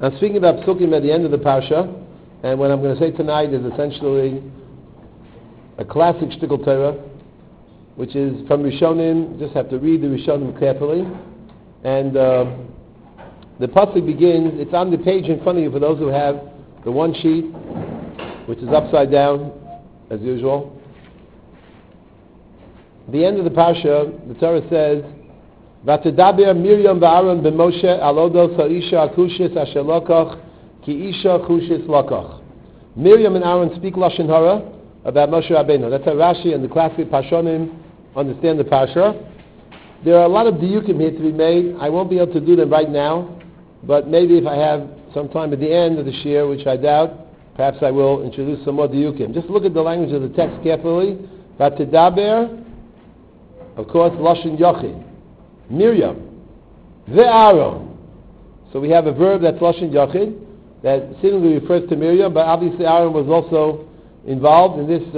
I'm speaking about psukim at the end of the parsha, and what I'm going to say tonight is essentially a classic shtickle Torah, which is from Rishonim. Just have to read the Rishonim carefully. And the pasuk begins, it's on the page in front of you for those who have the one sheet, which is upside down, as usual. The end of the parsha, the Torah says, "V'tedaber Miriam v'Aaron b'Moshe al odos ha'isha akushis asher lokach ki isha kushis lokach." Miriam and Aaron speak lashon hara about Moshe Rabbeinu. That's how Rashi and the classic Pashonim understand the parsha. There are a lot of diyukim here to be made. I won't be able to do them right now, but maybe if I have some time at the end of the shir, which I doubt, perhaps I will introduce some more diyukim. Just look at the language of the text carefully. V'tedaber, of course, lashon yochid. Miriam, ve'Aaron. So we have a verb that's lashon yochid that seemingly refers to Miriam, but obviously Aaron was also involved in this.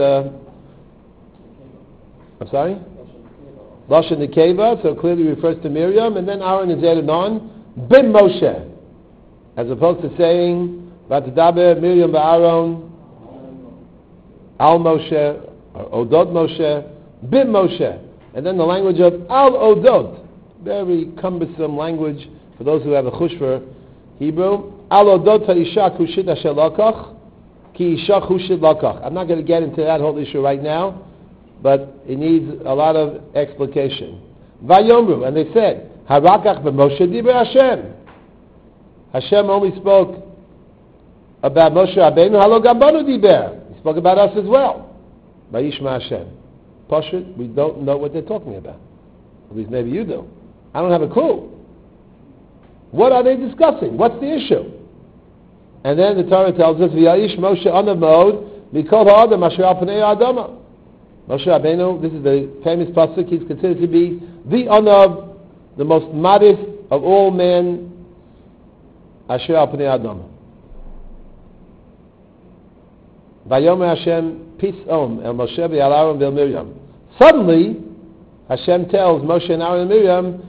Lashon nekeva, so clearly refers to Miriam, and then Aaron is added on bim Moshe, as opposed to saying v'tedaber Miriam ve'Aaron al Moshe or odod Moshe bim Moshe, and then the language of al odod. Very cumbersome language for those who have a chush for Hebrew. Al odot ha'isha kushit asher lakach ki isha kushit lakach. I'm not going to get into that whole issue right now, but it needs a lot of explication. Vayomru, and they said, Harakach b'Moshe diber Hashem. Hashem only spoke about Moshe Rabbeinu, halo gambanu diber. He spoke about us as well. Vayishma Hashem. Pashut, we don't know what they're talking about. At least maybe you do. I don't have a clue. What are they discussing? What's the issue? And then the Torah tells us, V'yayish Moshe anav ma'od mikol ha'adam asher al pnei ha'adama. Moshe Rabbeinu, this is the famous pasuk, he's considered to be the anav, the most modest of all men, asher al pnei ha'adama. Vayomer Hashem pis'om el Moshe v'al Aaron v'el Miriam. Suddenly, Hashem tells Moshe and Aaron and Miriam,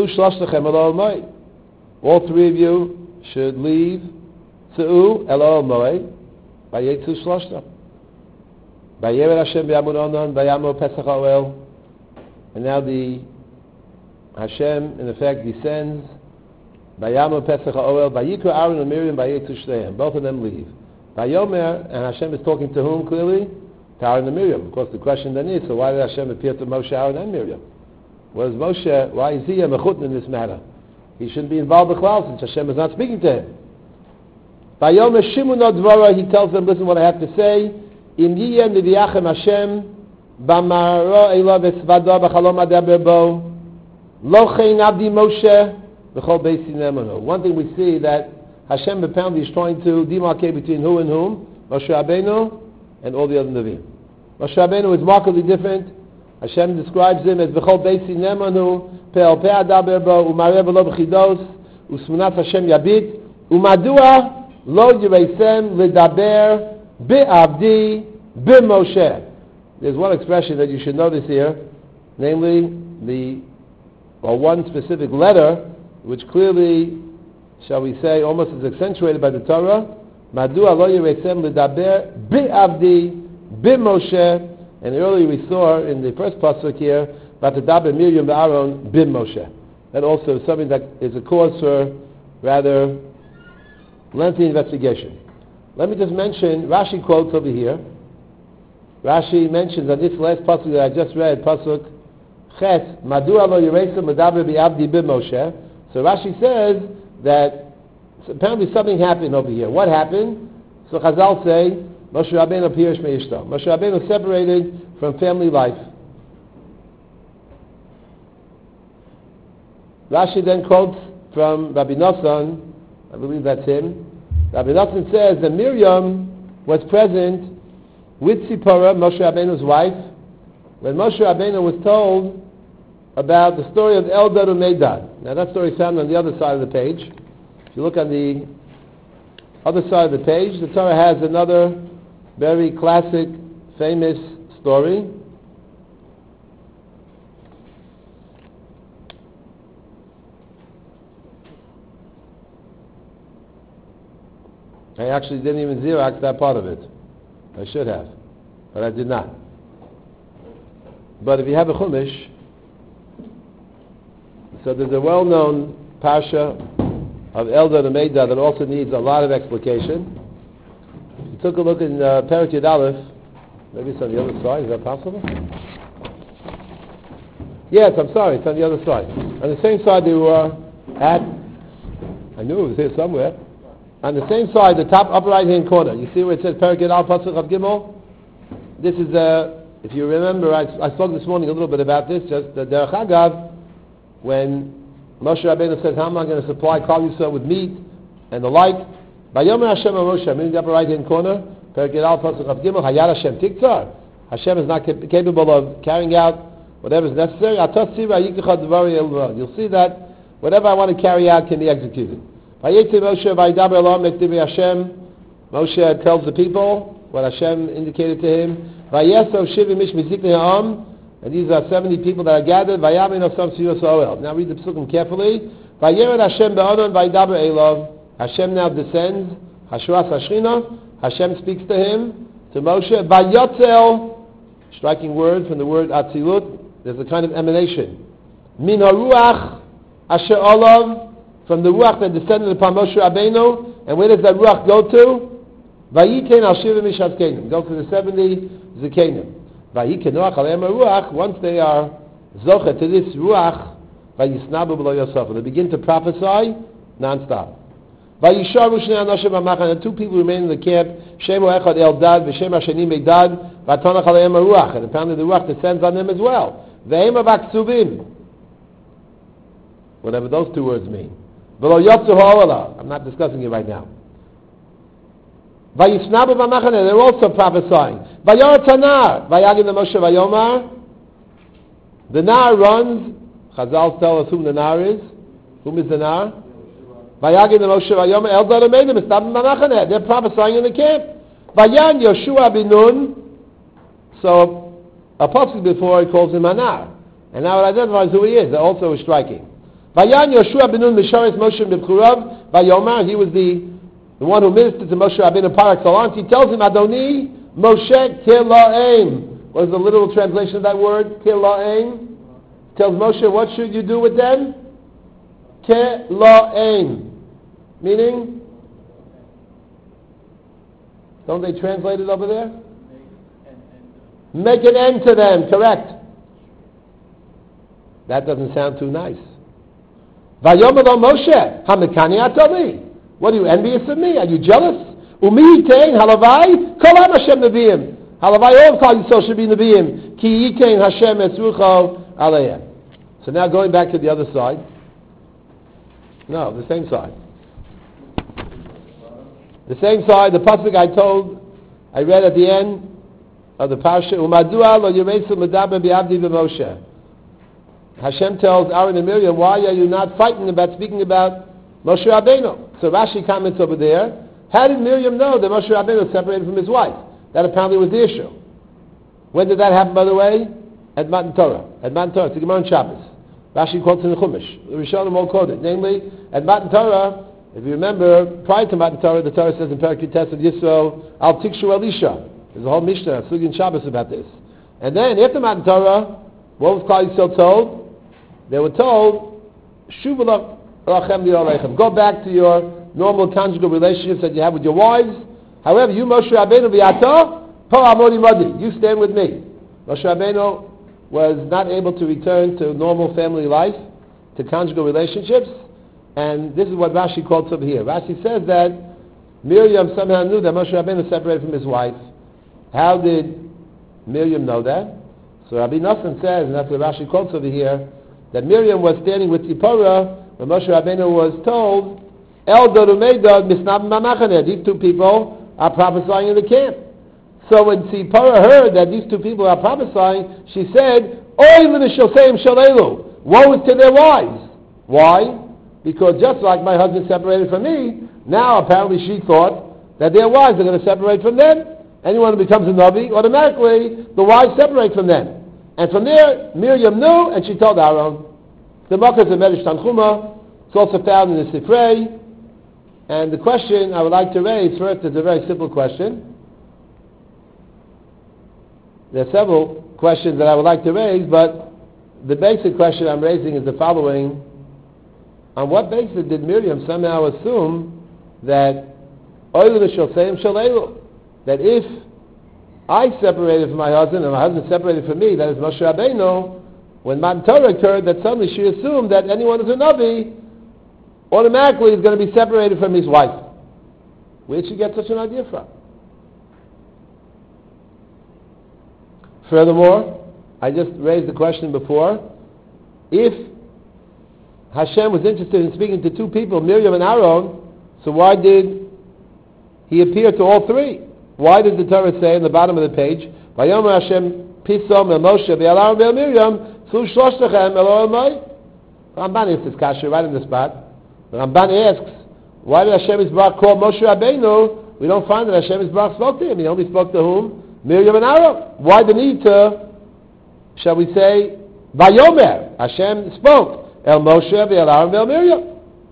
all three of you should leave Tzu'u el Ohel Moed vayetzu shloshta. Vayered Hashem b'yamud onan vayamo pesach ha'oel. And now the Hashem in effect descends vayamo pesach ha'oel vayikra Aaron and Miriam vayetzu shteihem. Both of them leave. Vayomer, and Hashem is talking to whom clearly? To Aaron and Miriam. Of course the question then is, so why did Hashem appear to Moshe, Aaron and Miriam? Why is he a mechut in this matter? He shouldn't be involved with Klal since Hashem is not speaking to him. Vayomer Shimun Dvara, he tells them, listen what I have to say. Im yiyem niviachem Hashem b'maro elav esvado b'chalom adaber bo lo chein abdi Moshe b'chol beisin emanu. One thing we see that Hashem apparently is trying to demarcate between who and whom, Moshe Rabbeinu and all the other Nevi'im. Moshe Rabbeinu is markedly different. Hashem describes him as B'chol Beisi Nemanu, Pe'al Pe'ah Daber Bo, U'mareh V'lo B'chidos, U'smunat Hashem Yabit, U'madua Lo Yireisem L'daber Be'avdi B'Moshe. There's one expression that you should notice here, namely one specific letter, which clearly, shall we say, almost is accentuated by the Torah. Madua Lo Yireisem L'daber Be'avdi B'Moshe. And earlier we saw in the first pasuk here, V'tedaber Miriam v'Aaron bim Moshe. That also is something that is a cause for rather lengthy investigation. Let me just mention, Rashi quotes over here. Rashi mentions on this last pasuk that I just read, pasuk Ches, Madua lo yireisem l'daber bi'avdi bim Moshe. So Rashi says that apparently something happened over here. What happened? So Chazal say, Moshe Rabbeinu pirish me'ishto. Moshe Rabbeinu separated from family life. Rashi then quotes from Rabbi Nosson, I believe that's him. Rabbi Nosson says that Miriam was present with Tzipora, Moshe Rabbeinu's wife, when Moshe Rabbeinu was told about the story of Eldad and Medad. Now that story is found on the other side of the page. If you look on the other side of the page, the Torah has another very classic, famous story. I actually didn't even Xerox that part of it. I should have, but I did not. But if you have a Chumash, so there's a well-known Parsha of Eldad and Meidad that also needs a lot of explication. You took a look in Perek Yud Aleph, maybe it's on the other side, is that possible? Yes, I'm sorry, it's on the other side. On the same side they were at, I knew it was here somewhere, on the same side, the top upper right-hand corner, you see where it says Perek Yud Aleph Pasuk of Gimel? This is, if you remember, I spoke this morning a little bit about this, just the Derech Agav, when Moshe Rabbeinu says, how am I going to supply Klal Yisrael with meat and the like? Vayomer Hashem Moshe, in the upper right-hand corner, Perek Yud Aleph Pasuk of Gimel, Hayad Hashem Tiktzar. Hashem is not capable of carrying out whatever is necessary. You'll see that whatever I want to carry out can be executed. Moshe tells the people what Hashem indicated to him. And these are 70 people that are gathered. Now read the psukim carefully. Hashem now descends. Hashem speaks to him, to Moshe. Striking word from the word Atzilut. There's a kind of emanation. Min haruach asher olav, from the ruach that descended upon Moshe Rabbeinu. And where does that ruach go to? Vayiten al shiva mishazkenim. Go to the 70 zakenim. Vayikenoach aleim haruach. Once they are zochet to this ruach, vayisnabu b'lo yosef. They begin to prophesy non-stop. Vayisharu shnei anashim b'machan. And two people remain in the camp. Shemo echad Eldad v'shem hasheni Meidad. V'atanach aleim haruach. And apparently the ruach descends on them as well. V'hem avaksuvim. Whatever those two words mean. V'lo yotzu ha'olah. I'm not discussing it right now. Vayisnabu b'machane. They're also prophesying. Vayor tanar. Vayagim the Moshe vayomar. The nar runs. Chazal tell us whom the nar is. Whom is the nar? Vayagim the Moshe vayomar. Eldad amedim. Isnabu b'machane. They're prophesying in the camp. Vayan Yoshua bin Nun. So a pasuk before he calls him Anar, and now it identifies who he is. That also is striking. Vayan Yoshua bin Nun misharis Moshe b'Bchurav vayomar. He was the one who ministered to Moshe Rabbeinu Parak Salant. He tells him, Adoni Moshe Kila'im. What is the literal translation of that word? Kila'im. Tells Moshe, what should you do with them? Kila'im. Meaning, don't they translate it over there? Make an end to them, correct. That doesn't sound too nice. Vayomer lo Moshe, hamekani atoli. What are you, envious of me? Are you jealous? Umi yitein halavai, kol am Hashem neviim. Halavai all Klal Yisrael should be neviim. Ki yitein Hashem es rucho aleihem. So now going back to the other side. No, the same side. The same side, the pasuk I read at the end of the parsha, Umadua lo yiresu medaber bi'avdi v'Moshe. Hashem tells Aaron and Miriam, why are you not fighting about speaking about Moshe Rabbeinu? So Rashi comments over there, how did Miriam know that Moshe Rabbeinu was separated from his wife? That apparently was the issue. When did that happen, by the way? At Matan Torah. At Matan Torah, it's the Gemara on Shabbos. Rashi quotes in the Chumash. The Rishonim all quote it. Namely, at Matan Torah, if you remember, prior to Matan Torah, the Torah says in Perek Yud of Yisrael, Al Tikshu Elisha. There's a whole Mishnah, Sugi and Shabbos about this. And then, after Matan Torah, what was Klal Yisrael told? They were told, Shuvu lachem li'olechem. Go back to your normal conjugal relationships that you have with your wives. However, you Moshe Rabbeinu v'yato, po amodi modi. You stand with me. Moshe Rabbeinu was not able to return to normal family life, to conjugal relationships, and this is what Rashi quotes over here. Rashi says that Miriam somehow knew that Moshe Rabbeinu separated from his wife. How did Miriam know that? So Rabbi Nosson says, and that's what Rashi quotes over here, that Miriam was standing with Zipporah when Moshe Rabbeinu was told, Eldad umeidad misnab mamachaneh. These two people are prophesying in the camp. So when Zipporah heard that these two people are prophesying, she said, Oy l'nishoseim shalelu. Woe is to their wives. Why? Because just like my husband separated from me, now apparently she thought that their wives are going to separate from them. Anyone who becomes a Navi, automatically the wives separate from them. And from there, Miriam knew, and she told Aaron. The Makkah of Medrash Tanchuma, it's also found in the Sifrei, And the question I would like to raise first is a very simple question. There are several questions that I would like to raise, but the basic question I'm raising is the following. On what basis did Miriam somehow assume that that if I separated from my husband and my husband separated from me, that is Moshe Rabbeinu, when Matan Torah occurred, that suddenly she assumed that anyone who's a Navi automatically is going to be separated from his wife. Where did she get such an idea from? Furthermore, I just raised the question before, if Hashem was interested in speaking to two people, Miriam and Aaron, so why did he appear to all three? Why did the Torah say in the bottom of the page, Vayomer Hashem Pisom el Moshe ve'al Aaron Miriam Tzu Shloshechem el Olamai? Ramban asks this kasha right in the spot. The Ramban asks, why did Hashem Yisbarach call Moshe Rabbeinu? We don't find that Hashem Yisbarach spoke to him. He only spoke to whom? Miriam and Aaron. Why the need to, shall we say, Vayomer? Hashem spoke. El Moshe ve'al Aaron ve'al Miriam.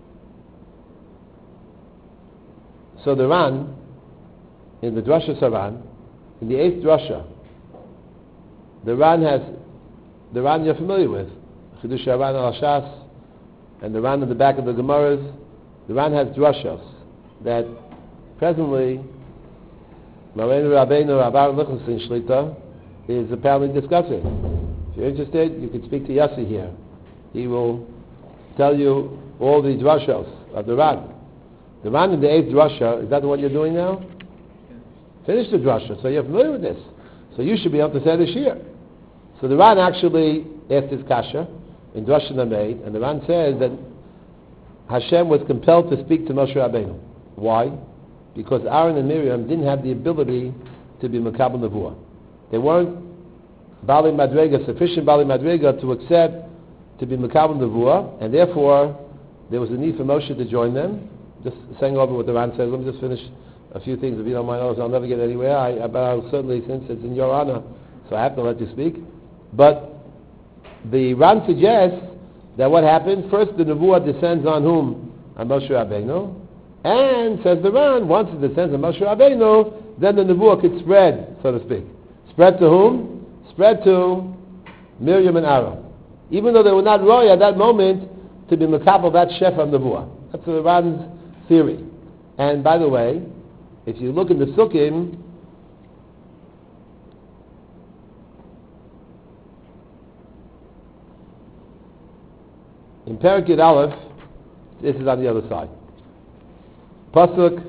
So the Ran, in the Drasha Saran, in the 8th Drasha, the Ran you're familiar with, Chidush Ran al Shas, and the Ran in the back of the Gemaras. The Ran has drashas that presently Moreinu Rabbeinu Rabbar Lichtenstein Shlita is apparently discussing. If you're interested, you can speak to Yossi here. He will tell you all the drashas of the Ran. The Ran in the 8th drasha, is that the one you're doing now? Finish the drasha, so you're familiar with this. So you should be able to say this here. So the Ran actually asked this kasha in Drasha Nameid, and the Ran says that Hashem was compelled to speak to Moshe Rabbeinu. Why? Because Aaron and Miriam didn't have the ability to be Makabel Nevuah. They weren't Bali Madrega, sufficient Bali Madrega to accept to be Makabel Nevuah, and therefore there was a need for Moshe to join them. Just saying over what the Ran says, let me just finish a few things. If you don't mind, I'll never get anywhere. But I'll certainly, since it's in your honor, so I have to let you speak. But the Ran suggests that what happened, first the Nevuah descends on whom? On Moshe Rabbeinu. And, says the Ran, once it descends on Moshe Rabbeinu, then the Nevuah could spread, so to speak. Spread to whom? Spread to Miriam and Aaron. Even though they were not roy at that moment to be Makabel that Shefa of Nevuah. That's the Ran's theory. And by the way, if you look in the Sukkim, in Perek Yud Aleph, this is on the other side. Pasuk,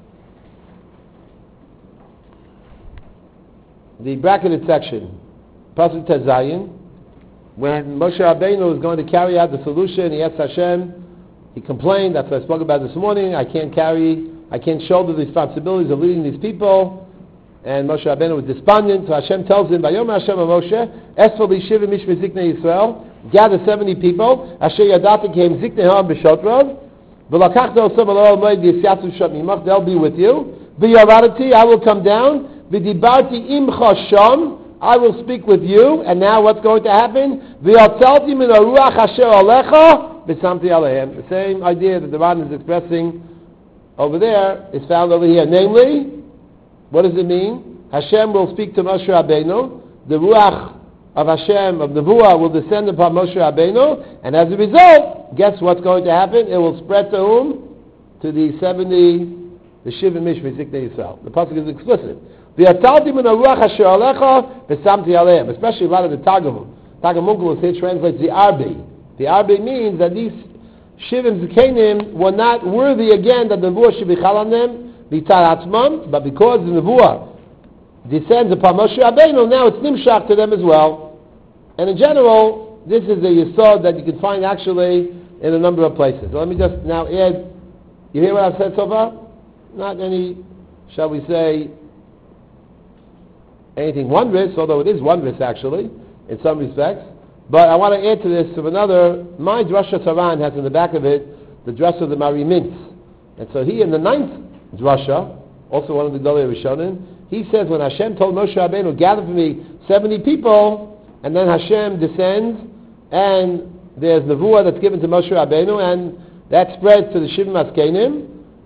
the bracketed section, Pasuk Tezayin, when Moshe Rabbeinu was going to carry out the solution, he asked Hashem, he complained, that's what I spoke about this morning, I can't shoulder the responsibilities of leading these people. And Moshe Rabbeinu was despondent, so Hashem tells him, Vayomer Hashem Moshe, Esfel B'Shivim Ish Ziknei Yisrael, gather 70 people, Asher Yadata came Ziknei Ha'am B'Shotrov, V'lakachta Osam Alol Moed Yisyasu Shot Mimach, they'll be with you, V'yavarati, I will come down, V'dibarti Imcha Sham, I will speak with you, and now what's going to happen? V'yatzalti Min Aruach Asher Alecha, B'samti Alehem. The same idea that the Ran is expressing over there is found over here. Namely, what does it mean? Hashem will speak to Moshe Rabbeinu. The Ruach of Hashem, of Nevuah, will descend upon Moshe Rabbeinu. And as a result, guess what's going to happen? It will spread to whom? To the 70, the Shivim Mishmi Ziknei Yisrael. The pasuk is explicit. V'yatalti min haruach asher alecha v'samti aleim. Especially a lot of the Targum. Targum Onkelos here translates the Arbi. The Arbi means that these Shivim Zikanim were not worthy again that the Nevuah should be chal on them, but because the Nevuah descends upon Moshe Rabbeinu, now it's nimshach to them as well. And in general, this is a yesod that you can find actually in a number of places. So let me just now add, you hear what I've said so far? Not any, shall we say, anything wondrous, although it is wondrous actually, in some respects. But I want to add to this from another, my Drasha Saran has in the back of it the dress of the Mari Mintz. And so he in the 9th Drasha, also one of the Gedolei Rishonim, he says when Hashem told Moshe Rabbeinu, gather for me 70 people, and then Hashem descends, and there's Nevuah that's given to Moshe Rabbeinu, and that spreads to the Shivim Askenim.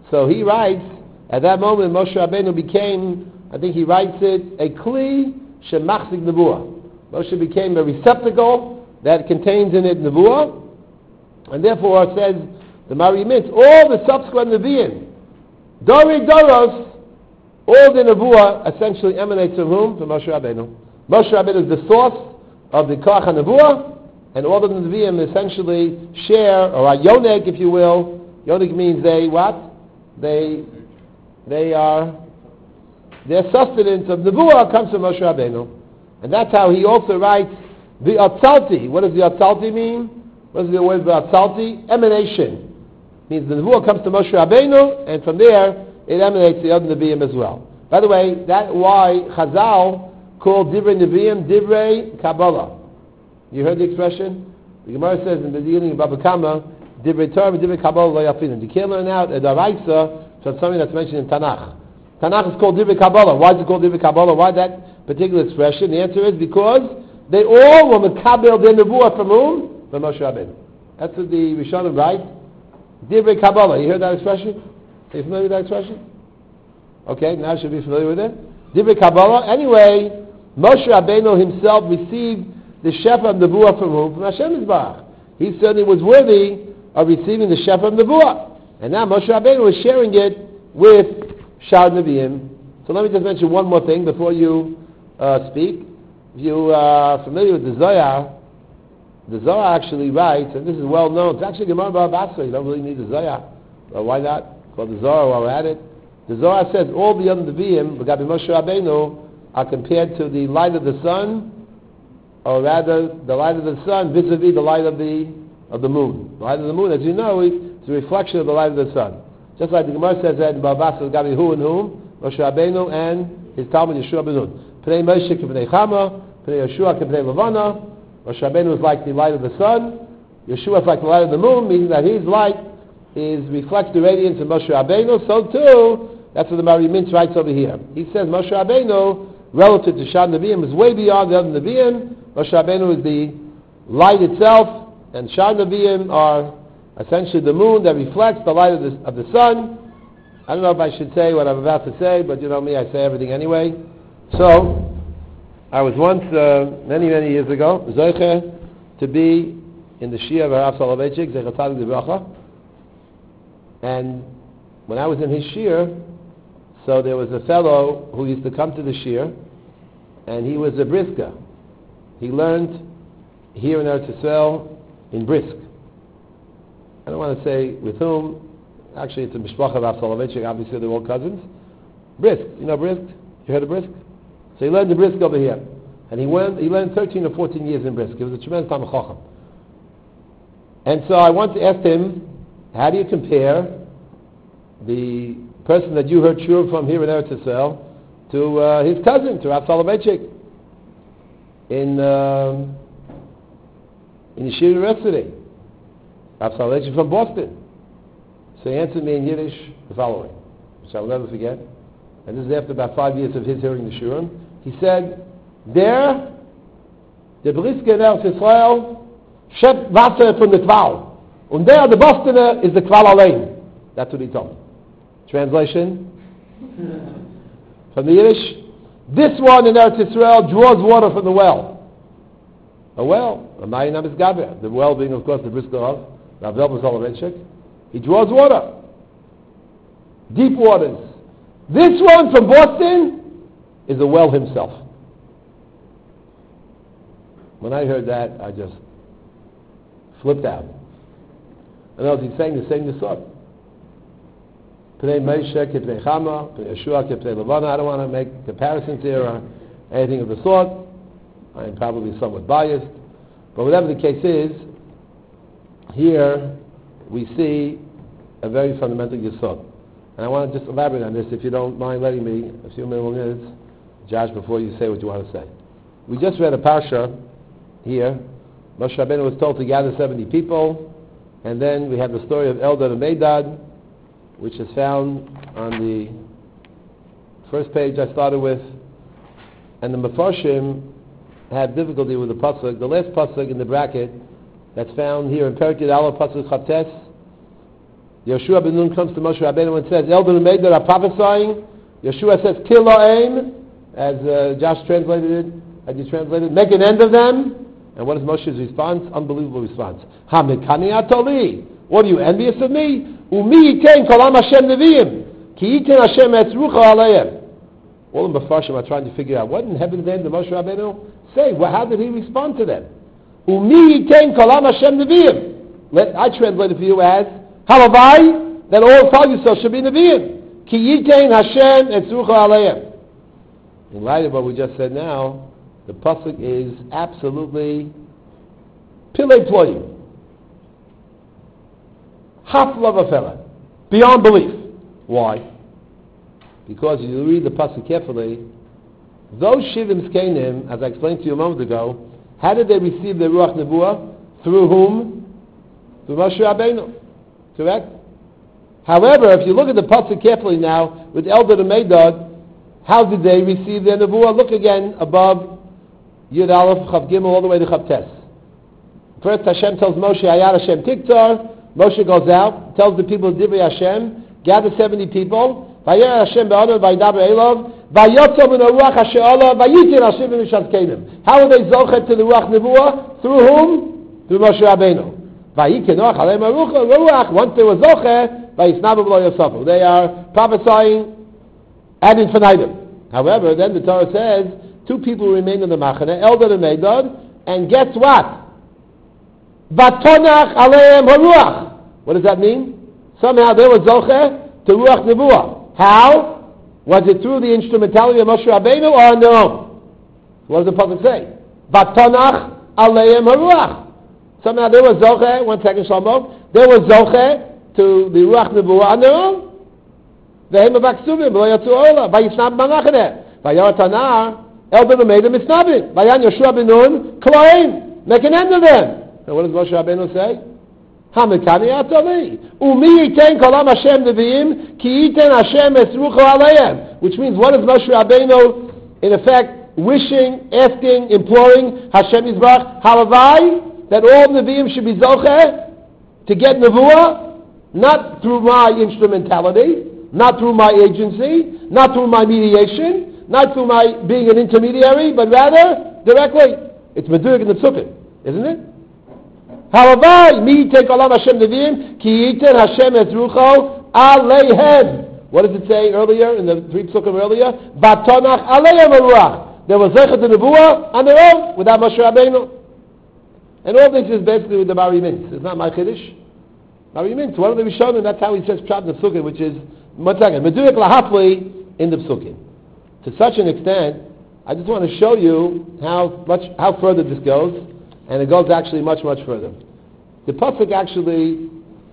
So he writes, at that moment Moshe Rabbeinu became, I think he writes it, a kli shemachzik nevuah. Moshe became a receptacle that contains in it nevuah, and therefore it says, the Mari Mintz, all the subsequent Nevi'im, Dori Doros, all the nevuah essentially emanates from whom? From Moshe Rabbeinu. Moshe Rabbeinu is the source of the Koach HaNevuah, and all of the Nevi'im essentially share, or are Yonek, if you will. Yonek means they what? They are, their sustenance of Nevuah comes from Moshe Rabbeinu. And that's how he also writes the Atzalti. What does the Atzalti mean? What is the word for Atzalti? Emanation. Means the Nevuah comes to Moshe Rabbeinu, and from there it emanates the other Nevi'im as well. By the way, that's why Chazal called Divrei Nevi'im Divrei Kabbalah. You heard the expression? The Gemara says in the beginning of Baba Kama, Divrei Torah and Divrei Kabbalah lo yafinin. You can't learn out a Daraisa from something that's mentioned in Tanakh. Tanakh is called Divrei Kabbalah. Why is it called Divrei Kabbalah? Why that particular expression? The answer is because they all were Mekabel their Nevuah from whom? From Moshe Rabbeinu. That's what the Rishonim write. Divrei Kabbalah. You heard that expression? Are you familiar with that expression? Okay, now you should be familiar with it. Divrei Kabbalah. Anyway, Moshe Rabbeinu himself received the Shefa of Nevuah from whom? From Hashem Yisbarach. He certainly was worthy of receiving the Shefa of Nevuah. And now Moshe Rabbeinu was sharing it with Shar Nevi'im. So let me just mention one more thing before you speak. If you are familiar with the Zohar actually writes, and this is well known, it's actually Gemara Bava Basra, you don't really need the Zohar. Well, why not? Call the Zohar while we're at it. The Zohar says all the other Nevi'im, B'gabi Moshe Rabbeinu, are compared to the light of the sun, or rather the light of the sun vis-a-vis the light of the moon. The light of the moon, as you know, is a reflection of the light of the sun. Just like the Gemara says that in Bava Basra, Gabi who and whom? Moshe Rabbeinu and his Talmud Yeshua ben Nun. Pnei Moshe k'pnei Chama, Pnei Yeshua k'pnei Levana. Moshe Rabbeinu is like the light of the sun. Yeshua is like the light of the moon, meaning that his light reflects the radiance of Moshe Rabbeinu. So too, that's what the Mari Mintz writes over here. He says Moshe Rabbeinu, relative to Shar Nevi'im, is way beyond the other Nevi'im. Moshe Rabbeinu is the light itself, and Shar Nevi'im are essentially the moon that reflects the light of the sun. I don't know if I should say what I'm about to say, but you know me, I say everything anyway. So, I was once, many years ago, Zoche, to be in the Shia of Rav Soloveitchik, Zecher Tzadik Livracha. And when I was in his Shir, so there was a fellow who used to come to the Shir, and he was a brisker. He learned here in Eretz Yisrael in Brisk. I don't want to say with whom. Actually, it's a Mishpacha of Rav Soloveitchik. Obviously, they're all cousins. Brisk. You know Brisk? You heard of Brisk? So he learned the Brisk over here. And he learned 13 or 14 years in Brisk. He was a tremendous Talmid Chacham. And so I want to ask him, how do you compare the person that you heard Shur from here in Eretz Yisrael to his cousin, to Rav Soloveitchik in Yeshiva University? Rav Soloveitchik from Boston. So he answered me in Yiddish the following, which I'll never forget. And this is after about 5 years of his hearing the Shurim. He said, der Briske in Eretz Yisrael schöpft Wasser von der Qual. Und der Bostoner is the Qual allein. That's what he told me. Translation? From the Yiddish, this one in Eretz Yisrael draws water from the well. A well, a Mayinam is Gaber. The well being, of course, the Briske of Rav Zelba Soloveitchik. He draws water. Deep waters. This one from Boston is the well himself. When I heard that, I just flipped out. And I was saying the same Yisod. Pnei Moshe k'pnei Chama, Pnei Yeshua k'pnei Levana. I don't want to make comparisons here or anything of the sort. I'm probably somewhat biased. But whatever the case is, here we see a very fundamental Yisod. And I want to just elaborate on this, if you don't mind letting me a few minutes, Josh, before you say what you want to say. We just read a parsha here. Moshe Rabbeinu was told to gather 70 people, and then we have the story of Eldad and Medad, which is found on the first page I started with, and the Mefarshim had difficulty with the pasuk. The last pasuk in the bracket that's found here in Perek Yud Aleph, pasuk Chates, Yeshua ben Nun comes to Moshe Rabbeinu and says, Elder and Maid that are prophesying. Yeshua says, Kill La'im, as Josh translated it. Had you translated? Make an end of them. And what is Moshe's response? Unbelievable response. Hamikani atoli. What are you, envious of me? Umi yiten kolam Hashem neviim. Ki yiten Hashem etzrucha aleim. All the Mefarshim are trying to figure out, what in heaven's name did Moshe Rabbeinu say? Well, how did he respond to them? Umi yiten kolam Hashem neviim. I translate it for you as, Halavai, that all Klal Yisrael should be neviim. Ki yiten Hashem etzrucha aleim. In light of what we just said now, the pasuk is absolutely pilei ployim, hafla v'fela, beyond belief. Why? Because you read the pasuk carefully, those Shivim Zkenim, as I explained to you a moment ago, how did they receive the Ruach Nebuah? Through whom? Through Moshe Rabbeinu. Correct? However, if you look at the pasuk carefully now, with Eldad and Medad, how did they receive their Nebuah? Look again above Yud Aleph, Chav Gimel, all the way to Chav Tes. First Hashem tells Moshe, Hayar Hashem Tiktar. Moshe goes out, tells the people of Divrei Hashem, gather 70 people. Vayar Hashem be'adon, vayidaber elov, vayotzo min haruach asher ala, vayitin Hashem v'mishazkenim. How are they zochet to the Ruach Nebuah? Through whom? Through Moshe Rabbeinu. Vayikenoch aleim haruach. Once they were zochet, vayisnabu v'lo yosafu. They are prophesying ad infinitum. However, then the Torah says, two people remain in the Machane, Eldad and Medad, and guess what? Vatonach aleim haruach. What does that mean? Somehow they were zocheh to Ruach Nebuah. How? Was it through the instrumentality of Moshe Rabbeinu or on their own? What does the pasuk say? Vatonach aleim haruach. Somehow they were zocheh, 1 second Shlomo, they were zocheh to the Ruach Nebuah on their own. Vehem avaksuvim, v'lo yatzu ola, vayisnab manachaneh, vayar tanar, Eldad made them misnabim. Vayan Yeshua ben Nun, Kloim, make an end of them. And what does Moshe Rabbeinu say? Hamikani atoli. Umi yiten kolam Hashem neviim, ki yiten Hashem esrucho aleim. Which means, what is Moshe Rabbeinu, in effect, wishing, asking, imploring Hashem Yisbarach, halavai, that all neviim should be zocheh, to get nevuah, not through my instrumentality, not through my agency, not through my mediation, not through my being an intermediary, but rather directly. It's Medurik in the Psukim, isn't it? Halavai, mi take olam Hashem nevim, ki yiten Hashem ezrucho aleihem. What does it say earlier, in the 3 Psukim earlier? Vatonach aleihem haruach. There was Zechet and Nebuah on their own, without Moshe Rabbeinu. And all this is basically with the Bari Mintz. It's not my Chiddush. Bari Mintz, one of the Rishonim, that's how he says Pshat in the Psukim, which is, one second, Medurik lahafli in the Psukim. To such an extent, I just want to show you how further this goes, and it goes actually much, much further. The pasuk actually,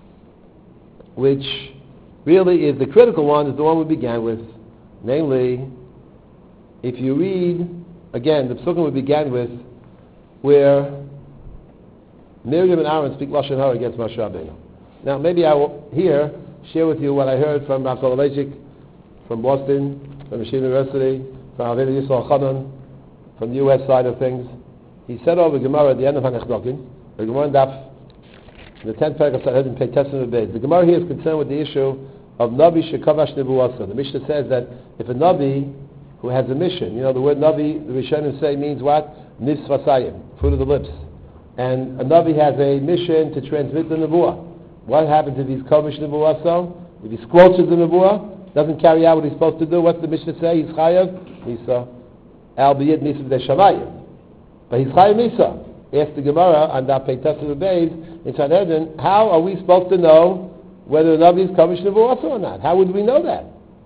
which really is the critical one, is the one we began with. Namely, if you read, again, the psukim we began with, where Miriam and Aaron speak Lashon Hara against Moshe Rabbeinu. Now, maybe I will here share with you what I heard from Rav Soloveitchik from Boston, from Yeshiva University, from Avinu Yisrael Chanan, from the U.S. side of things. He said over Gemara at the end of Hanechnokin, the Gemara in Daf, in the 10th paragraph of Sanhedrin, Pei Testament Beis. The Gemara here is concerned with the issue of Navi Shekavash Nebuasa. The Mishnah says that if a Navi who has a mission, you know, the word Navi, the Rishonim say, means what? Nisvasayim, fruit of the lips. And a Navi has a mission to transmit the Nebuah. What happens if he's Kovish Nebuasa? If he squelches the Nebuah, doesn't carry out what he's supposed to do, what's the Mishnah say? He's Chayav, Misa, albeit Misa B'dei Shamayim. But he's Chayav Misa. Ask the Gemara on that Pei Testament Beis in Sanhedrin, how are we supposed to know whether the Navi is Kovish Nebuasa or not? How would we know that?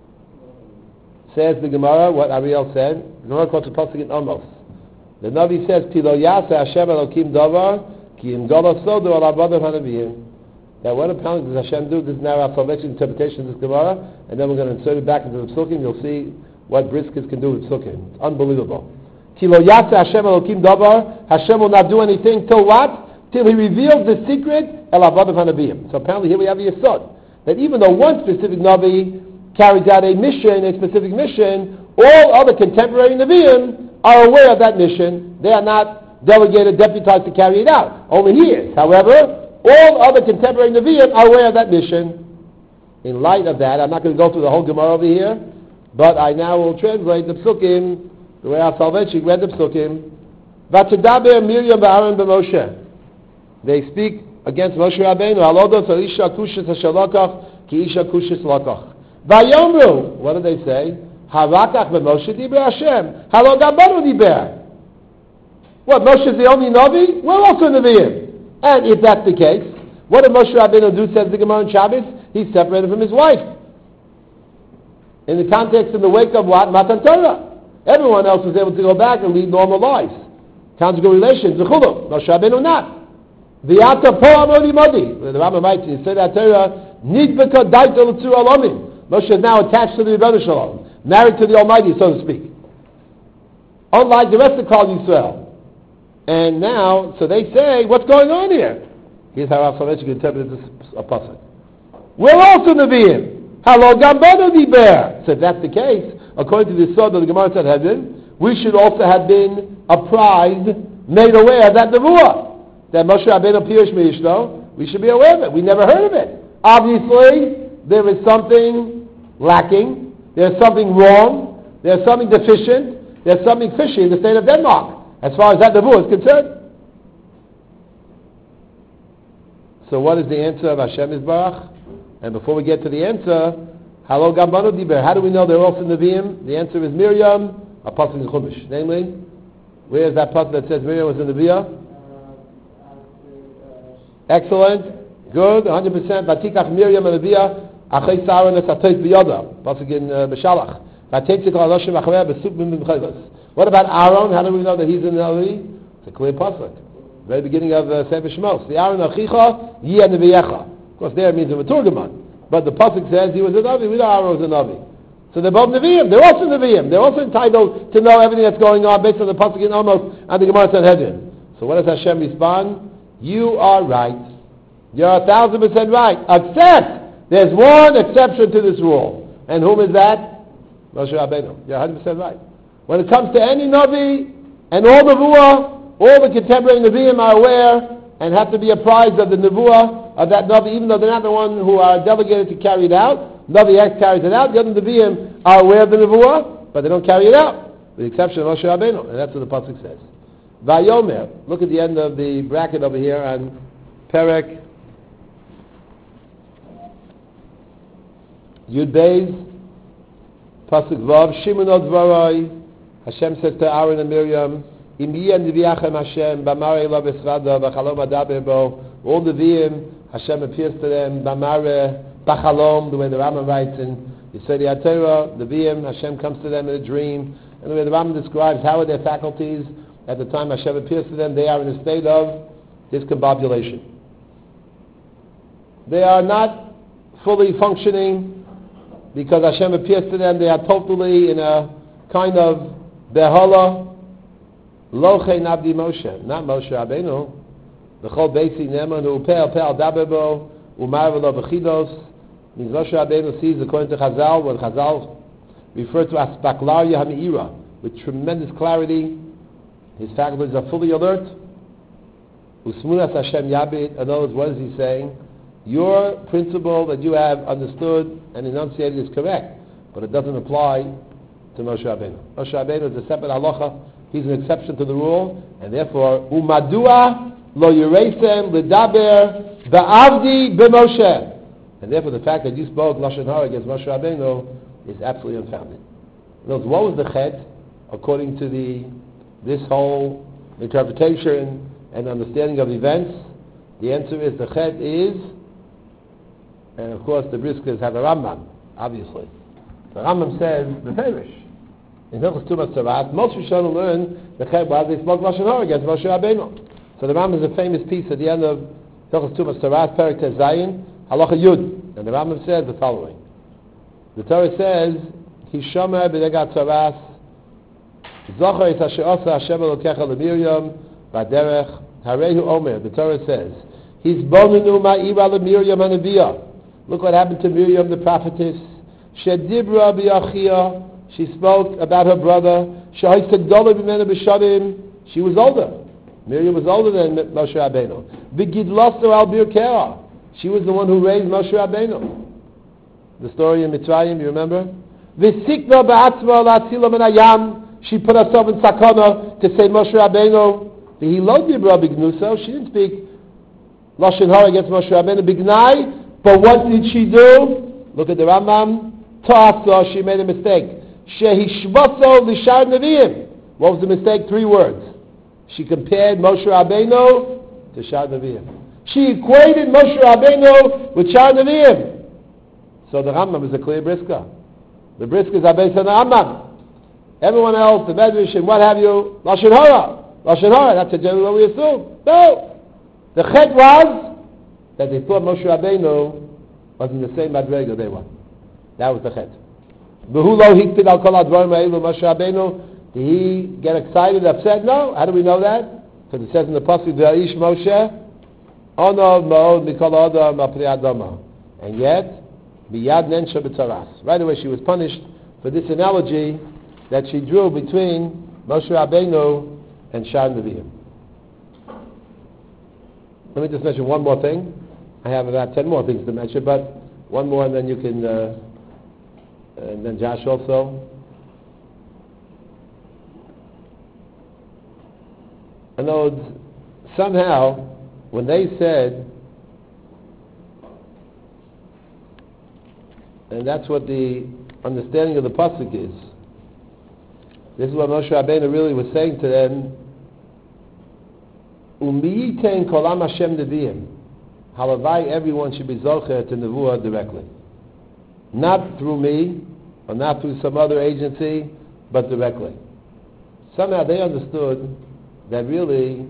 Says the Gemara, what Ariel said, the Gemara quotes the pasuk in Amos. The Navi says, Tilo Yaseh Hashem Elokim Davar, Ki Im Gola Sodu Al Abadav HaNaviyim. That what apparently does Hashem do? This is now our salvation interpretation of this Gemara, and then we're going to insert it back into the Psukim. You'll see what briskets can do with Psukim. It's unbelievable. Tilo Yaseh Hashem Elokim Davar, Hashem will not do anything till what? Till He reveals the secret El Abadav HaNaviyim. So apparently here we have the Yesod. That even though one specific Navi carries out a mission, a specific mission, all other contemporary Nevi'im are aware of that mission. They are not delegated, deputized to carry it out. Only he is. However, all other contemporary Nevi'im are aware of that mission. in light of that, I'm not going to go through the whole Gemara over here, but I now will translate the Psukim the way our Soloveitchik read the Psukim. V'tadaber Miriam v'Aaron b'Moshe. They speak against Moshe Rabbeinu. Halodos Isha Kushis Hashalakach Ki Isha Kushis Lakach. Vayomru. What do they say? Harakach b'Moshe Diber Hashem. Halo Gambanu Diber. What, Moshe is the only Navi? We're also Naviim. And if that's the case, what did Moshe Rabbeinu do, says the Gemara in Shabbos? He separated from his wife. In the context, in the wake of what? Matan Torah. Everyone else was able to go back and lead normal lives. Conjugal relations, Zechulu. Moshe Rabbeinu not. V'yata po amodi modi. The Rambam writes, he said that Torah, Nidbeka daita l'tzur alamim. Moshe is now attached to the Rebbeinu Shalom. Married to the Almighty, so to speak. Unlike the rest of Kol Yisrael. And now, so they say, what's going on here? Here's how Rav Soloveitchik interprets this pasuk. We're also Nevi'im. Halo Gambanu Diber. So if that's the case, according to the Sod of the Gemara Sanhedrin, we should also have been apprised, made aware of that Nevuah. That Moshe Rabbeinu Pirush Mishno, we should be aware of it. We never heard of it. Obviously, there is something lacking. There's something wrong. There's something deficient. There's something fishy in the state of Denmark, as far as that Nevuah is concerned. So what is the answer of Hashem Yisbarach? And before we get to the answer, Halo Gambanu Diber. How do we know they're also Nevi'im? The answer is Miriam, a pasuk in Chumash. Namely, where is that pasuk that says Miriam was a Nevi'ah? Excellent. Good. 100%. Vatikach Miriam a Nevi'ah. Achay Saron esatayt b'yoda. Pasuk in Beshalach. Vateitzik al Hashem achaveh b'suk b'm b'mchayvos. What about Aaron? How do we know that he's a Nevi? It's a clear pasuk. Very beginning of Sefer Shmos. The Aaron Achicha Yeh Nevi'echa. Of course, there it means a Maturgaman. But the pasuk says he was a Navi. We know Aaron was a Navi. So they're both Nevi'im. They're also Nevi'im. They're also entitled to know everything that's going on based on the pasuk in Amos and the Gemara Sanhedrin. So what does Hashem respond? You are right. You're 1,000% right. Except there's one exception to this rule. And whom is that? Moshe Rabbeinu. You're 100% right. When it comes to any Navi and all the Nevuah, all the contemporary Nevi'im are aware and have to be apprised of the Nevuah of that Navi, even though they're not the one who are delegated to carry it out. Navi X carries it out. The other Nevi'im are aware of the Nevuah, but they don't carry it out, with the exception of Moshe Rabbeinu. And that's what the pasuk says. Vayomer. Look at the end of the bracket over here on Perek Yud Beis, pasuk Vav. Shimon od Dvaroi. Hashem says to Aaron and Miriam, all the Nevi'im, Hashem appears to them, Bamare, Bachalom, the way the Rambam writes in Yisrael Torah, the Nevi'im, Hashem comes to them in a dream, and the way the Rambam describes how are their faculties, at the time Hashem appears to them, they are in a state of discombobulation. They are not fully functioning, because Hashem appears to them, they are totally in a kind of Behala, Lochei Nabdi Moshe, not Moshe Rabbeinu. The Chol Beisi Neman Hu Pe'al Dabebo Umar V'lo B'chidos means Moshe Rabbeinu sees, according to Chazal, when Chazal refer to as Baklaria Hami'ira, with tremendous clarity. His faculties are fully alert. Usmunas Hashem Yabit. In other words, what is he saying? Your principle that you have understood and enunciated is correct, but it doesn't apply to Moshe Rabbeinu. Moshe Rabbeinu is a separate halacha. He's an exception to the rule, and therefore, umadua lo yireisem ledaber ba'avdi b'Moshe. And therefore, the fact that you spoke lashon hara against Moshe Rabbeinu is absolutely unfounded. In other words, what was the chet according to this whole interpretation and understanding of events? The answer is the chet is, and of course the Briskas have a Rambam, obviously. The Rambam says the Ferish. In Hilchos Tumas Tzaras, most Rishonim learn the chet was they spoke lashon hara against Moshe Rabbeinu. So the Rambam is a famous piece at the end of Hilchos Tumas Tzaras, Perek Tez Zayin, Halacha Yud, and the Rambam says the following: the Torah says, "Hishomer b'negat Tzaras, Zocher es asher osa Hashem Elokecha leMiriam v'aderech harehu Omer." The Torah says, "Hisbonenu ma'ira leMiriam hanaviyah." Look what happened to Miriam the prophetess. Shedibra b'yachia. She spoke about her brother. She was older. Miriam was older than Moshe Rabbeinu. She was the one who raised Moshe Rabbeinu. the story in Mitzrayim, you remember? V'sikna ba'atzma la'atzila min hayam. She put herself in sakana to say Moshe Rabbeinu. He lo dibra bignuso. She didn't speak lashon hara against Moshe Rabbeinu bignai. But what did she do? Look at the Rambam. Ta'asa. She made a mistake. Shehishvaso l'shar neviim. What was the mistake? 3 words. She compared Moshe Rabbeinu to Shar Nevi'im. She equated Moshe Rabbeinu with Shar Nevi'im. So the Rambam is a clear brisker. The briskers are based on the Rambam. Everyone else, the Medrash and what have you, Lashon Hara. Lashon Hara, that's generally what we assume. No. The chet was that they thought Moshe Rabbeinu was in the same madrega they were. That was the chet. Behu lo hikted al kol advarim ha'elu Moshe Rabbeinu. Did he get excited, upset? No. How do we know that? Because it says in the pasuk, V'aish Moshe, Onov ma'od mikol adam apri adama. And yet, biyad nensha b'tzaras. Right away she was punished for this analogy that she drew between Moshe Rabbeinu and Shar Nevi'im. Let me just mention one more thing. I have about 10 more things to mention, but one more and then you can, and then Josh also. I know somehow when they said, and that's what the understanding of the pasuk is. This is what Moshe Rabbeinu really was saying to them. Umiyitein kolam Hashem neviim. Halavai, everyone should be zocher to nevuah directly, not through me or not through some other agency, but directly. Somehow they understood that really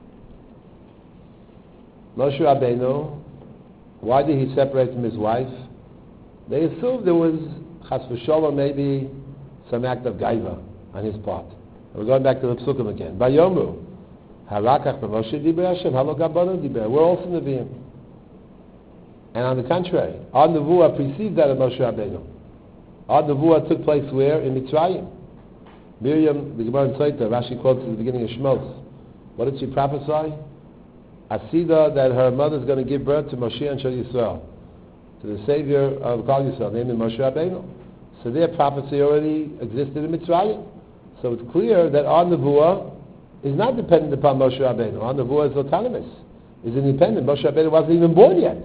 Moshe Rabbeinu, why did he separate from his wife? They assumed there was chas v'sholom, maybe some act of gaiva on his part. And we're going back to the psukim again. Vayomru harakach b'Moshe diber Hashem halo gabanu diber. We're also neviim. And on the contrary, our nevuah precedes that of Moshe Rabbeinu. Our nevuah took place where? In Mitzrayim. Miriam, the Gemara in Tzayta, Rashi quotes at the beginning of Shmos. What did she prophesy? Asida, that her mother is going to give birth to Moshiach Shel Yisrael, to the Savior of Kol Yisrael, named Moshe Rabbeinu. So their prophecy already existed in Mitzrayim. So it's clear that our nevuah is not dependent upon Moshe Rabbeinu. Our nevuah is autonomous, is independent. Moshe Rabbeinu wasn't even born yet.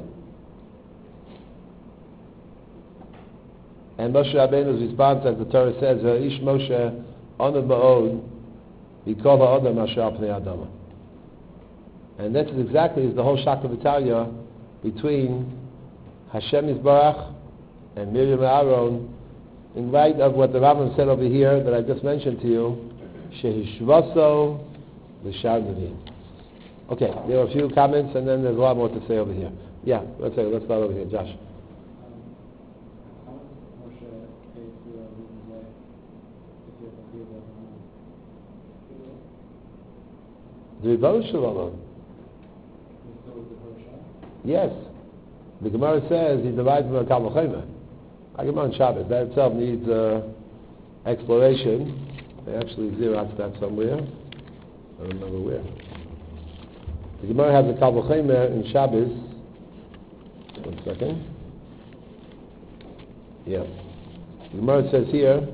And Moshe Rabbeinu's response, as the Torah says, Ish Moshe Onav Ma'od Yikol Ha'odam Asher Pnei Adama. And this is exactly the whole Shakla V'Talia between Hashem Yisbarach and Miriam and Aaron, in light of what the Rambam said over here that I just mentioned to you, Shehishvaso L'Shar Nevi'im. Okay, there are a few comments and then there's a lot more to say over here. Yeah, let's start over here, Josh. Yes. The Gemara says he divides from a Kal V'Chomer. I Gemara on Shabbos. That itself needs exploration. They actually xeroxed that somewhere. I don't remember where. The Gemara has a Kal V'Chomer in Shabbos. 1 second. Yeah. The Gemara says here,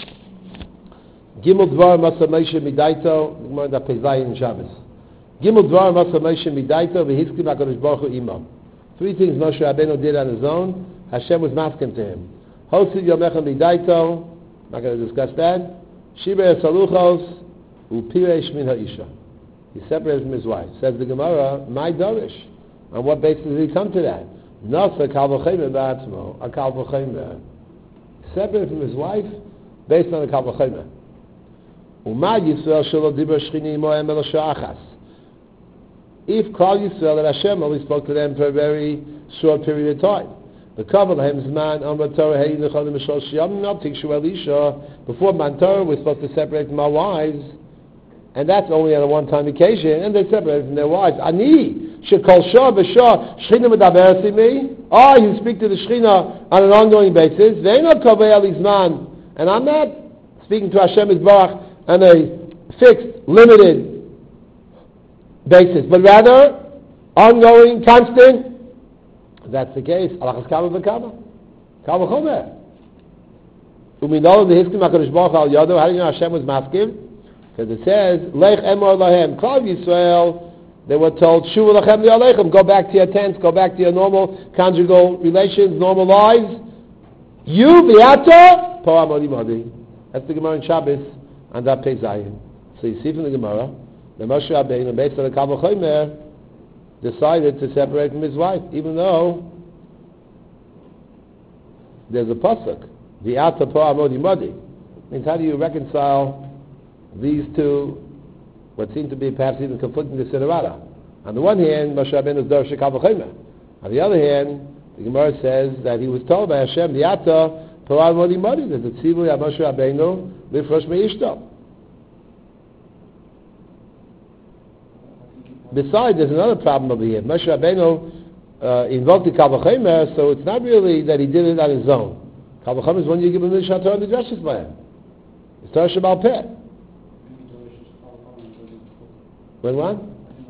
Gimel Dvar Masa Moshe Midaito, the Gemara that Pezai in Shabbos. Gimel Dvar Masa Moshe Midaito, V'Hiskim HaKadosh Baruch Hu Imam. 3 things Moshe Rabbeinu did on his own. Hashem was masking to him. Hosid Yomecha Midaito, I'm not going to discuss that. Shibei Saluchos, Upiresh Min HaIsha. He separated from his wife. Says the Gemara, my Dorish. On what basis did he come to that? Nasa Kal V'Chomer Ba'atzmo, a Kal V'Chomer. Separated from his wife, based on a Kal V'Chomer. Umad Yisrael Shelo Dibra Shchini Moem El Sha'achas. If Kol Yisrael that Hashem only spoke to them for a very short period of time. The Kaval Hem Zman Amar Torah Hey Necholim Mishol Shiyam Not Tikshu Elisha. Before Man Torah we're supposed to separate from our wives, and that's only on a one-time occasion, and they separated from their wives. Ani Shekol Shah B'Shah Shchina Medaberes Imi. I who speak to the Shechina on an ongoing basis. Ve'eno Kavei Elizman, and I'm not speaking to Hashem Yisbarach on a fixed, limited basis, but rather ongoing, constant. If that's the case, alachas kama v'kama. Kal v'chomer. Uminol the Hiskim HaKadosh Baruch Al Yado. How do you know Hashem was maskim? Because it says, Lech Emor Lahem. Klal Yisrael, they were told, Shuvu Lachem Li'alechem. Go back to your tents, go back to your normal conjugal relations, normal lives. You, V'yata, Po Amodi Modi. That's the Gemara in Shabbos, and that Pei Zayin. So you see from the Gemara, the Moshe Rabbeinu, based on the Kal v'chomer, decided to separate from his wife, even though there's a pasuk. V'yata po amodi modi. Means how do you reconcile these two, what seem to be perhaps even conflicting the Siddharata? On the one hand, Moshe Rabbeinu is Dor Shekal v'chomer. On the other hand, the Gemara says that he was told by Hashem, V'yata po amodi modi. There's a tzivui of Moshe Rabbeinu lifrosh me'ishto. Besides, there's another problem over here. Moshe Rabbeinu invoked the Kal v'chomer, so it's not really that he did it on his own. Kal v'chomer is when you give him the Torah and the Drashos by him. It's Torah Shabbat Peh. When what?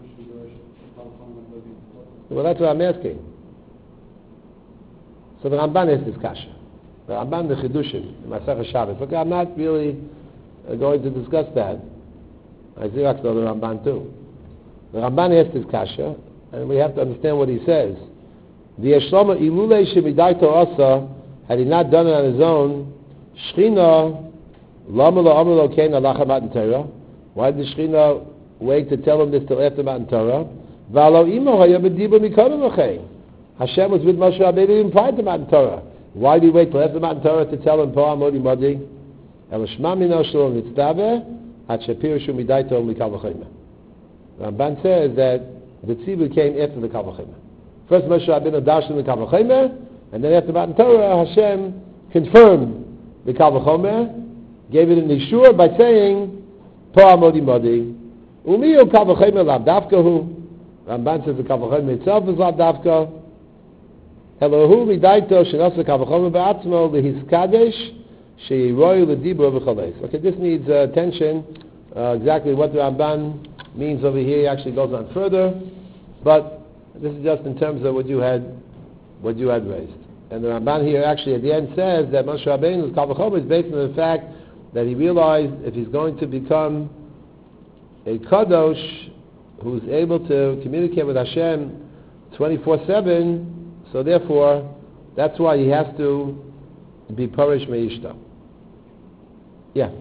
Well, that's what I'm asking. So the Ramban is this kasha. The Ramban, the Chidushim, the Masechah Shabbos. Okay, I'm not really going to discuss that. I see that's the Ramban too. The Ramban asked this kasha, and we have to understand what he says. The Yeshloma ilulei shemidaito asa, had he not done it on his own, Shechina lama lo amar lo kein alacha matan Torah. Why did the Shechina wait to tell him this till after matan Torah? V'alo imo haya b'dibur mikodem l'chein. Hashem was with Moshe Rabbeinu even prior to matan Torah. Why did he wait till after matan Torah to tell him po amodi modi? El shma mino shalom nitztaveh at shepirshu midaito mikal v'chomer. Ramban says that the tzibur came after the Kal v'chomer. First Moshe Rabbeinu dashed the Kal v'chomer, and then after matan Torah, Hashem confirmed the Kal v'chomer, gave it an ishur by saying, Po amodi modi. Umiyu Kal v'chomer lav dafkahu. Ramban says the Kal v'chomer itself is lav dafka. Elohu midaito shenasa Kal v'chomer ba'atzmo lehiskadesh sheyiroyu l'dibur v'chaleis. Okay, this needs attention. Exactly what the Ramban means over here. He actually goes on further, but this is just in terms of what you had raised. And the Ramban here actually at the end says that Moshe Rabbeinu's Kal v'chomer is based on the fact that he realized if he's going to become a kadosh who's able to communicate with Hashem 24/7, so therefore that's why he has to be parish me'ishta. Yeah.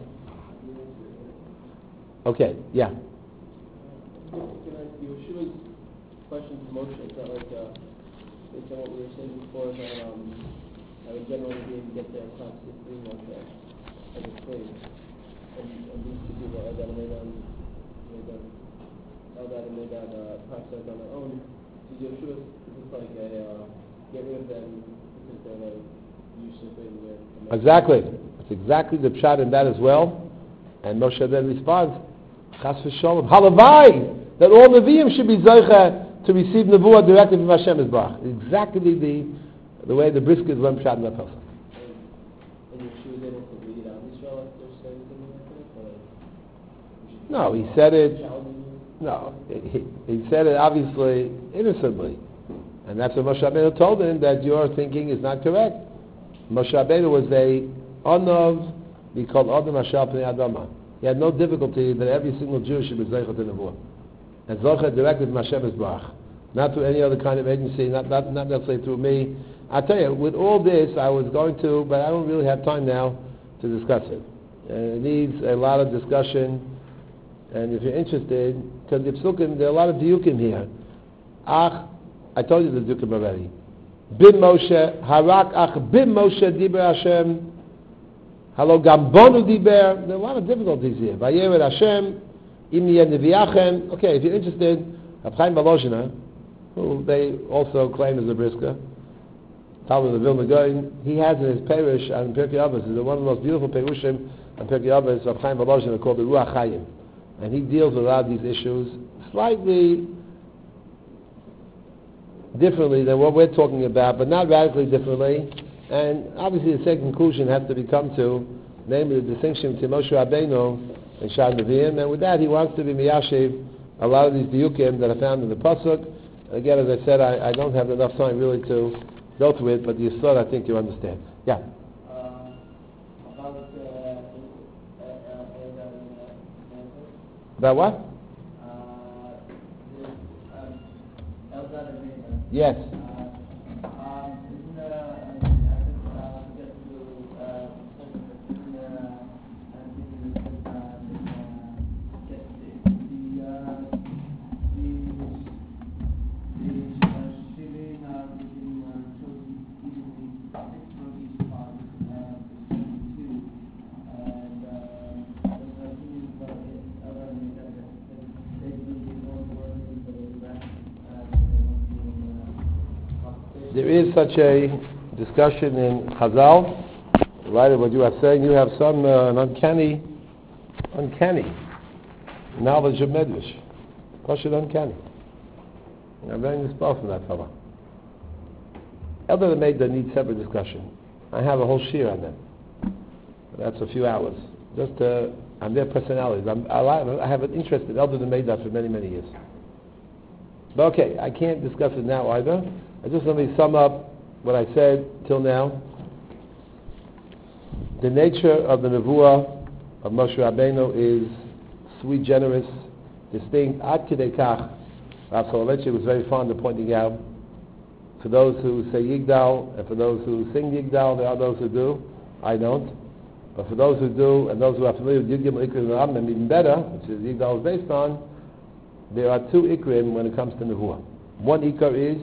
Okay. Yeah. Yeshua's question to Moshe, it's not like based on what we were saying before that I would generally be able to get there across the three Moshe as a slave. And these two people, Eldad and Medad, process on their own. So Yeshua is just like a get rid of them because they're like useless in Exactly. It's exactly the pshat in that as well. And Moshe then responds, Chas v'sholom, halavai, that all Nevi'im should be zoicha to receive nevuah directly from Hashem Yisbarach. Exactly the way the briskers learn pshat in that person. And Yeshua was able to read out Israel if there's something like that? No, he said it. No, he said it obviously innocently, and that's what Moshe Rabbeinu told him, that your thinking is not correct. Moshe Rabbeinu was a Onav, we call Adam Hashal Pnei Adama. He had no difficulty that every single Jew should be Zeicha to Nevuah. And Zeicha directly from Hashem Yisbarach. Not through any other kind of agency, not necessarily through me. I tell you, with all this, I was going to, but I don't really have time now to discuss it. It needs a lot of discussion, and if you're interested, because the Psukim, there are a lot of diukim here. I told you the diukim already. Bim Moshe, Harak Ach Bim Moshe Diber Hashem, Halo Gambonu Diber. There are a lot of difficulties here. Vayered Hashem, Im Neviachem. Okay, if you're interested, Chaim Volozhiner, who they also claim is a brisker, Talmud of Vilna Gaon, he has in his parish on Pirkei Avos, is one of the most beautiful perushim on Pirkei Avos of Chaim Volozhiner called the Ruach Chaim, and he deals with a lot of these issues slightly differently than what we're talking about, but not radically differently. And obviously the same conclusion has to be come to, namely the distinction between Moshe Rabbeinu and Shad Nevi'im, and with that he wants to be miyashiv a lot of these diukim that are found in the pasuk. Again, as I said, I don't have enough time really to dealt with, but the Yisod, I think you understand. Yeah. About what? Yes. There is such a discussion in Chazal, right, of what you are saying. You have some an uncanny knowledge of Medrash. Question uncanny. I'm very inspired from that fellow. Elder Meida needs separate discussion. I have a whole shir on them. That's a few hours. Just on their personalities. I have an interest in Elder Meida for many, many years. But okay, I can't discuss it now either. Just let me sum up what I said till now. The nature of the Nevuah of Moshe Rabbeinu is sui generis, distinct. Ad Kidei Kach, Rav Soloveitchik was very fond of pointing out, for those who say Yigdal, and for those who sing Yigdal, there are those who do. I don't. But for those who do, and those who are familiar with Yigdal, Ikrim, and Rambam, even better, which is Yigdal is based on, there are two Ikrim when it comes to Nevuah. One Ikar is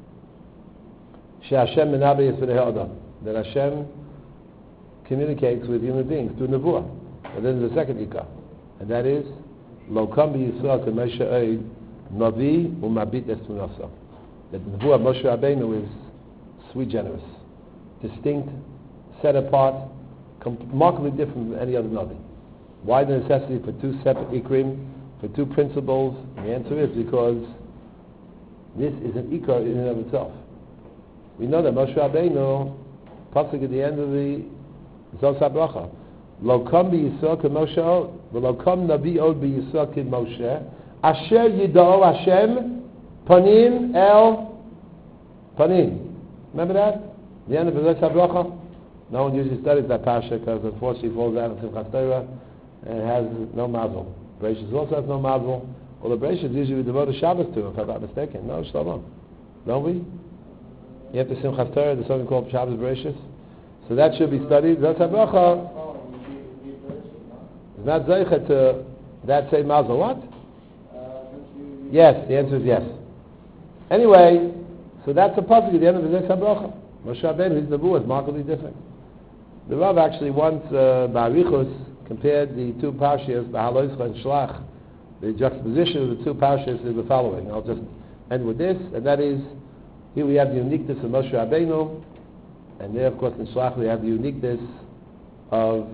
that Hashem communicates with human beings through Nevuah. And then there's the second Ikar, and that is Lo Kam B'Yisrael K'Moshe Eid Navi U'Mabit Es Tunasa. That the Nevuah of Moshe Rabbeinu is sui generis, distinct, set apart, remarkably different from any other Navi. Why the necessity for two separate Ikrim, for two principles? And the answer is because this is an Ikar in and of itself. We know that Moshe Rabbeinu, pasuk at the end of the Zos HaBracha, Lo Kam B'Yisrael K'Moshe Od, V'Lo Kam Navi Od B'Yisrael K'Moshe, Asher Yida'o Hashem Panim El Panim. Remember that? The end of the Zos HaBracha? No one usually studies that parsha because unfortunately it falls out of Simchat Torah and it has no mazel. Bereshis also has no mazel. Well, the Bereshis usually we devote a Shabbos to, if I'm not mistaken. No, Shlomo. Don't we? You have to Simchat Torah, there's something called Shabbos Bereshis. So that should be studied. Zos HaBracha is not zeichet to that same mazel. What? Yes, the answer is yes. Anyway, so that's a pasuk at the end of the Zos HaBracha. Moshe Rabbeinu, his nevuah is markedly different. The Rav actually once, Ba'arichus, compared the two parshas, Ba'aloischa and Shlach. The juxtaposition of the two parshas is the following. I'll just end with this, and that is, here we have the uniqueness of Moshe Rabbeinu, and there, of course, in Shlach we have the uniqueness of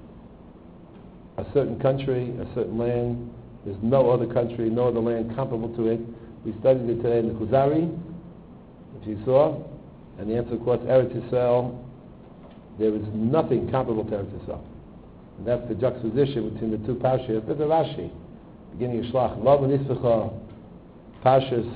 a certain country, a certain land. There's no other country, no other land comparable to it. We studied it today in the Kuzari, which you saw, and the answer, of course, Eretz Yisrael. There is nothing comparable to Eretz Yisrael. And that's the juxtaposition between the two parshas. There's a Rashi, beginning of Shlach, Lo V'Nispecha, parshas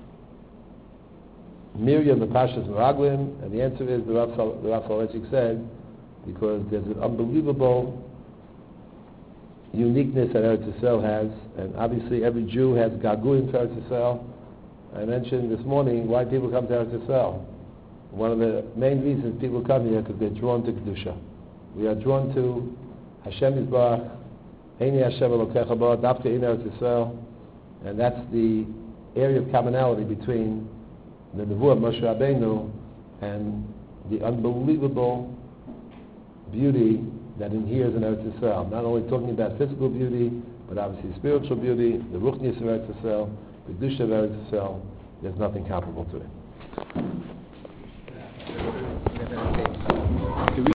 Miriam, the Pashas Meraglim, and the answer is the Rav Soloveitchik said, because there's an unbelievable uniqueness that Eretz Yisrael has, and obviously every Jew has Gaguim to Eretz Yisrael. I mentioned this morning why people come to Eretz Yisrael. One of the main reasons people come here is because they're drawn to Kedusha. We are drawn to Hashem Yisbarach, Heini Hashem Elokecha Ba, Dafka in Eretz Yisrael, and that's the area of commonality between the Nevuah of Moshe Rabbeinu and the unbelievable beauty that inheres in Eretz Yisrael. Not only talking about physical beauty, but obviously spiritual beauty, the Ruchnius of Eretz Yisrael, the Kedusha of Eretz Yisrael. There's nothing comparable to it.